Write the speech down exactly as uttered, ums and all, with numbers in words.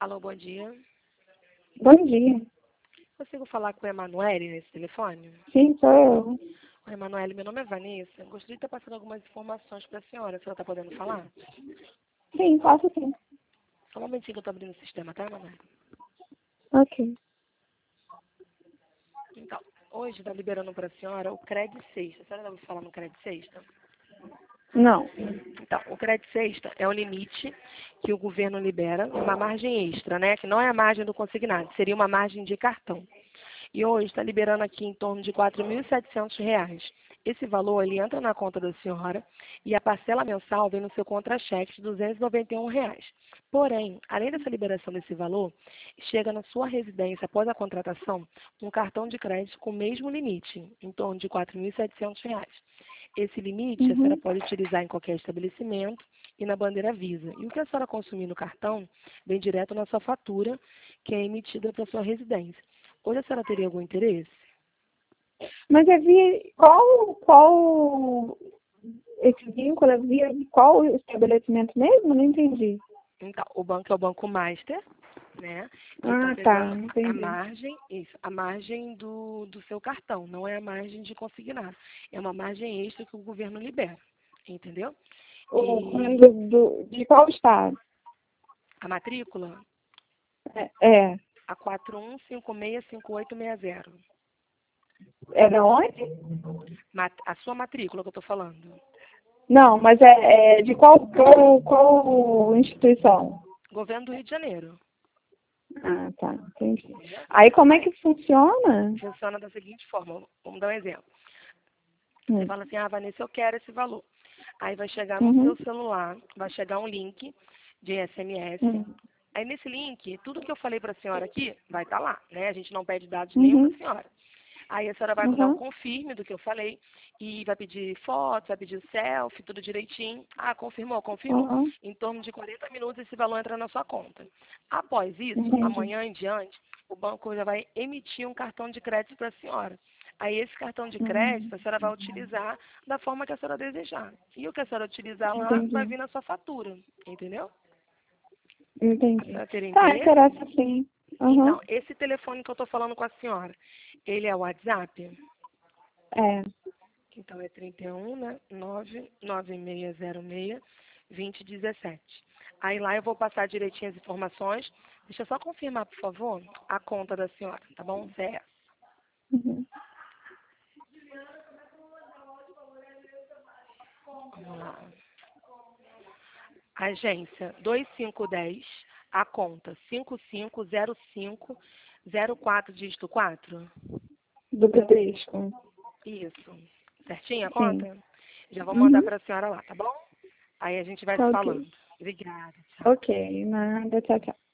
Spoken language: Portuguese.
Alô, bom dia. Bom dia. Consigo falar com a Emanuele nesse telefone? Sim, sou eu. Oi, Emanuele, meu nome é Vanessa. Gostaria de estar passando algumas informações para a senhora. A senhora está podendo falar? Sim, posso sim. Só um momentinho que eu estou abrindo o sistema, tá, Emanuele? Ok. Então, hoje está liberando para a senhora o Cred Sexta. A senhora já ouviu falar no Cred Sexta? Não. Então, o Cred Sexta é o limite que o governo libera, uma margem extra, né? Que não é a margem do consignado, seria uma margem de cartão. E hoje está liberando aqui em torno de quatro mil e setecentos reais. Esse valor ele entra na conta da senhora e a parcela mensal vem no seu contra-cheque de duzentos e noventa e um reais. Porém, além dessa liberação desse valor, chega na sua residência após a contratação um cartão de crédito com o mesmo limite, em torno de quatro mil e setecentos reais. Esse limite a senhora Uhum. pode utilizar em qualquer estabelecimento e na bandeira Visa. E o que a senhora consumir no cartão vem direto na sua fatura, que é emitida para sua residência. Hoje a senhora teria algum interesse? Mas é via qual, qual esse vínculo é via qual estabelecimento mesmo? Não entendi. Então, o banco é o Banco Master, né? Que está Ah, tá, pegando a entendi. margem, isso, a margem do, do seu cartão, não é a margem de consignado. É uma margem extra que o governo libera, entendeu? O E do, do, de qual estado? a matrícula, É, é, a quatro um cinco seis cinco oito seis zero. é da onde? Mat- A sua matrícula que eu estou falando. Não, mas é, é de qual, qual, qual instituição? Governo do Rio de Janeiro. Ah, tá, entendi. Aí como é que funciona? Funciona da seguinte forma, vamos dar um exemplo. Você Hum. fala assim, ah, Vanessa, eu quero esse valor. Aí vai chegar no seu Uhum. celular, vai chegar um link de S M S. Hum. Aí nesse link, tudo que eu falei para a senhora aqui vai estar lá, né? A gente não pede dados nenhum para a Uhum. senhora. Aí a senhora vai dar o Uhum. confirme do que eu falei e vai pedir foto, vai pedir selfie, tudo direitinho. Ah, confirmou, confirmou. Uhum. Em torno de quarenta minutos esse valor entra na sua conta. Após isso, Entendi. amanhã em diante, o banco já vai emitir um cartão de crédito para a senhora. Aí esse cartão de Hum. crédito a senhora vai utilizar da forma que a senhora desejar. E o que a senhora utilizar lá vai Entendi. vir na sua fatura, entendeu? A Entendi. senhora teria Tá, interesse? interessa sim. Uhum. Então, esse telefone que eu estou falando com a senhora, ele é o WhatsApp? É. Então é trinta e um, né? nove nove seis zero seis, dois zero um sete. Aí lá eu vou passar direitinho as informações. Deixa eu só confirmar, por favor, a conta da senhora, tá bom? Se é essa. Uhum. Vamos lá. Agência dois cinco um zero, a conta cinco cinco zero cinco zero quatro dígito quatro. Do Bradesco. Isso. Certinho a Sim. conta? Já vou mandar Uhum. para a senhora lá, tá bom? Aí a gente vai se Tá ok. falando. Obrigada. Tchau. Ok, nada, tchau, tchau.